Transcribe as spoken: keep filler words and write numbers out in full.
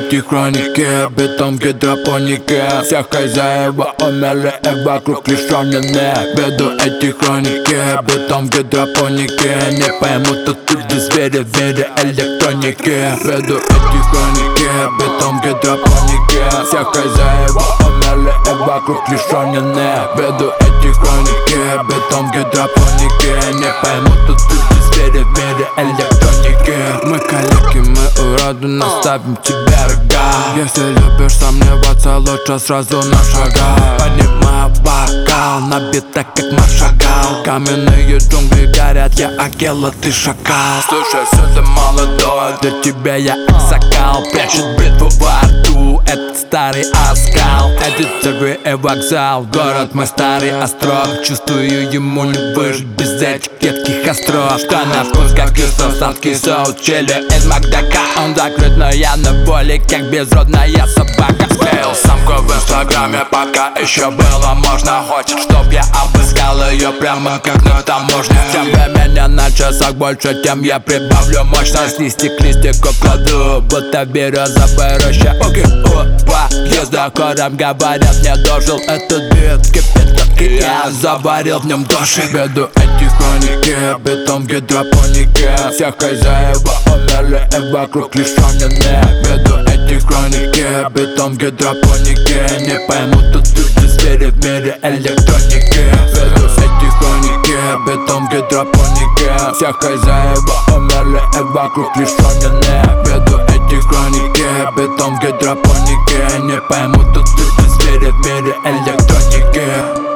эти хроники, битом гидропоники. Все хозяева умерли и вокруг лишь раненые. Веду эти хроники, битом гидропоники. Не поймут тут люди звери в мире электроники. Веду эти хроники, битом гидропоники. Все хозяева умерли и вокруг лишь раненые. Веду эти хроники, битом гидропоники. Не поймут тут люди звери в мире электроники. Мы калеки, мы уроды, наставим тебе рога. Если любишь сомневаться, лучше сразу на шагах. Поднимаю бокал, набито как маршагал. Каменные джунгли горят, я агела, ты шакал. Слушай, все ты молодой, для тебя я аксакал. Прячет битву во рту, это старый оскал. Это церкви и вокзал, город мой старый остров. Чувствую, ему не выжить без этих едких остров. Что на вкус, как кисло, сладкий соус, чили из Макдака. Он закрыт, но я на воле, как безродная собака. Склеил самку в инстаграме, пока еще было можно. Хочет, чтоб я обыскал ее прямо как на таможне. Чем времени на часах больше, тем я прибавлю мощность. Листик к листику кладу, будто березовая роща. Окей, опа, езда хором говорят, не дожил этот бит. Кипяток, и я заварил в нем души. Веду эти хроники, битом гидропоники. Все хозяева умерли и вокруг лишь раненые. Веду эти хроники, битом гидропоники. Не поймут тут люди звери в мире электроники. Веду эти хроники, битом гидропоники. Все хозяева умерли и вокруг лишь раненые. Веду эти хроники, битом гидропоники. Не поймут тут люди звери в мире электроники.